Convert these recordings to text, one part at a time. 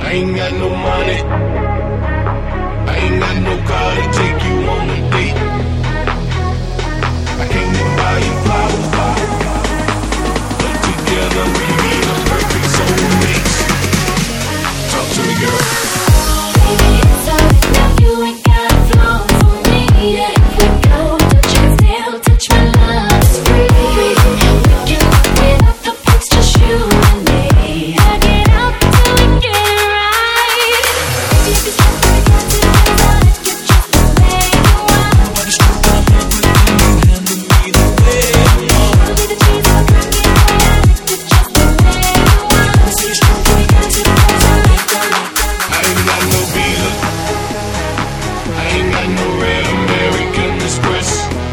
I ain't got no money, I ain't got no car to take you on a date. I can't even buy you flowers, but together we be the perfect soulmates. Talk to me, girl. Baby, it's alright now, you ain't got a flaw for me. Yeah, if we go, touch and still touch my love is free. We can walk without the pics, just you and me. Tag it out till we get it right. Baby, if it's not what I got to do, I'll let you just the way you want. I wanna stroke my head, but you handle me the way you want. I'll be the cheese I'll crack it, boy, I like you just the way you want. Let me see you stroke what I got to do, I like that. I ain't got no visa, I ain't got no red American Express.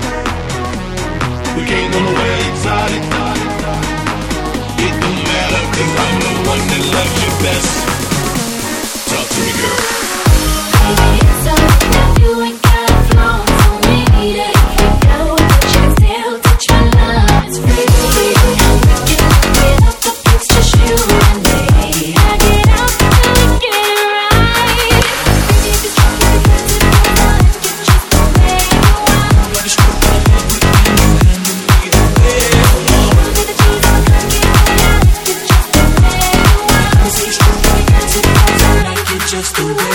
We can't go nowhere exotic. It don't matter, cause I'm the one that loves you best. Talk to me, girl. Baby, it's alright now, you ain't got a flaw for me. Yeah, if we go, touch and still touch my love is free. We can walk without the pics, just you and me. Tag it out till we get it right. Baby, if it's not what I got to do, I'll let you just the way you want. I wanna stroke my head, but you handle me the way you want. I'll be the cheese I'll crack it, boy, I like you just the way you want. Let me see you stroke what I got to do, I like you just the way